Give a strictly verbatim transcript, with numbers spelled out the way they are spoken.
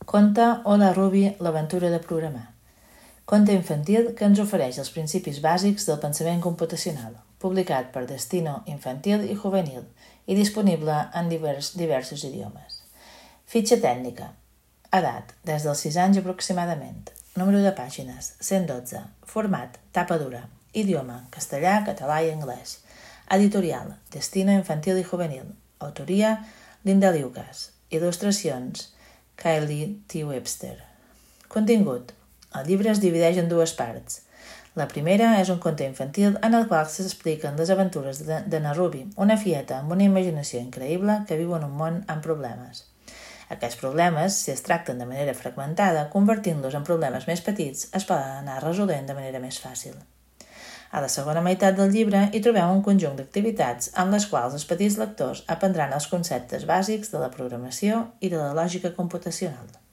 Conte Hola Ruby, l'aventura de programar. Conte infantil que ens ofereix els principis bàsics del pensament computacional, publicat per Destino Infantil i Juvenil i disponible en divers, diversos idiomes. Fitxa tècnica. Edat, des dels sis anys aproximadament. Número de pàgines, cent dotze. Format, tapa dura. Idioma, castellà, català i anglès. Editorial, Destino Infantil i Juvenil. Autoria, Linda Liukas. Il·lustracions, Kylie T. Webster. Contingut. El llibre es divideix en dues parts. La primera és un conte infantil en el qual s'expliquen les aventures de, de na Ruby, una fieta amb una imaginació increïble que viu en un món amb problemes. Aquests problemes, si es tracten de manera fragmentada, convertint-los en problemes més petits, es poden anar resolent de manera més fàcil. A la segona meitat del llibre hi trobem un conjunt d'activitats en les quals els petits lectors aprendran els conceptes bàsics de la programació i de la lògica computacional.